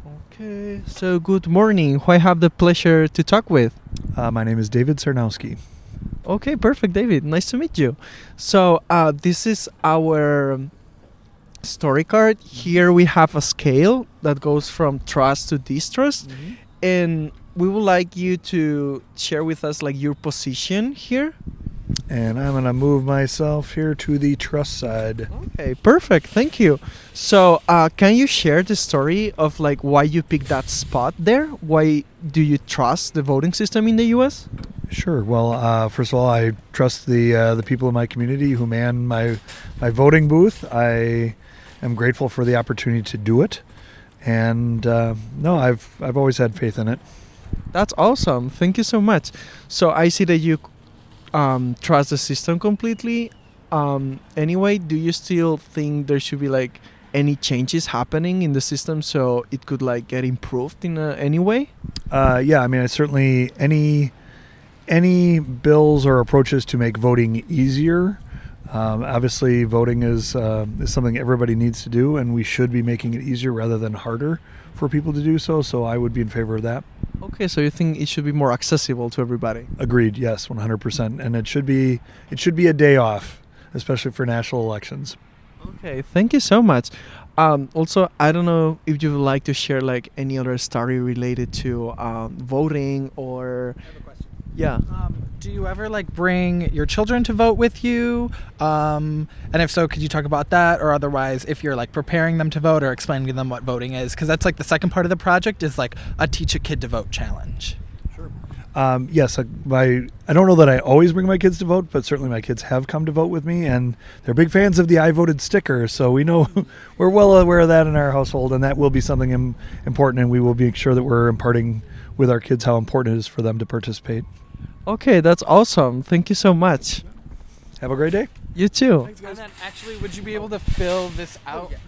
Okay, so good morning. Who I have the pleasure to talk with? My name is David Sarnowski. Okay, perfect, David. Nice to meet you. So, this is our story card. Here we have a scale that goes from trust to distrust, and we would like you to share with us like your position here. And I'm going to move myself here to the trust side. Okay, perfect. Thank you. So, can you share the story of like why you picked that spot there? Why do you trust the voting system in the U.S.? Sure. Well, first of all, I trust the people in my community who man my voting booth. I am grateful for the opportunity to do it, and no, I've always had faith in it. That's awesome. Thank you so much. So I see that you trust the system completely. Anyway, do you still think there should be like any changes happening in the system so it could like get improved in any way? Yeah, I mean, it's certainly any bills or approaches to make voting easier. Obviously, voting is something everybody needs to do, and we should be making it easier rather than harder for people to do so. So I would be in favor of that. Okay, so you think it should be more accessible to everybody? Agreed. Yes, 100%. And it should be a day off, especially for national elections. Okay, thank you so much. Also, I don't know if you would like to share like any other story related to voting or. I have a question. Yeah. Do you ever like bring your children to vote with you? And if so, could you talk about that? Or otherwise, if you're like preparing them to vote or explaining to them what voting is, because that's like the second part of the project is like a teach a kid to vote challenge. Sure. Yes, I don't know that I always bring my kids to vote, but certainly my kids have come to vote with me, and they're big fans of the I voted sticker. So we know we're well aware of that in our household, and that will be something important, and we will make sure that we're imparting with our kids how important it is for them to participate. Okay, that's awesome. Thank you so much. Have a great day. You too. And then actually, would you be able to fill this out